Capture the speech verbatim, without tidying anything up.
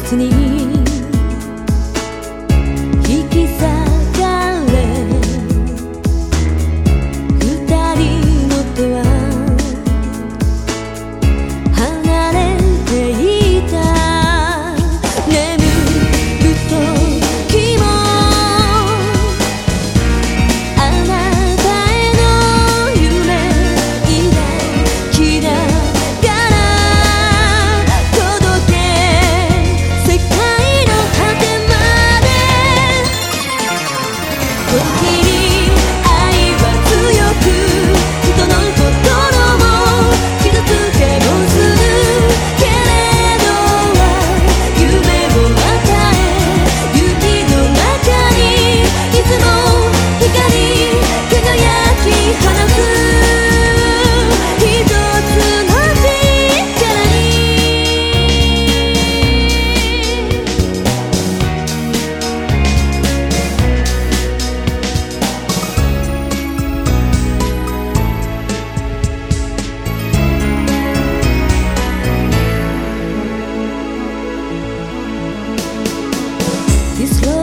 つに引き裂かれ二人の手は離れていた。眠る時もあなたへの夢抱きながら届け世界の果てまで。時に愛は強く人の心を傷つけもするけれどは夢を与え雪の中にいつも光り輝き放つ一つの力に。This love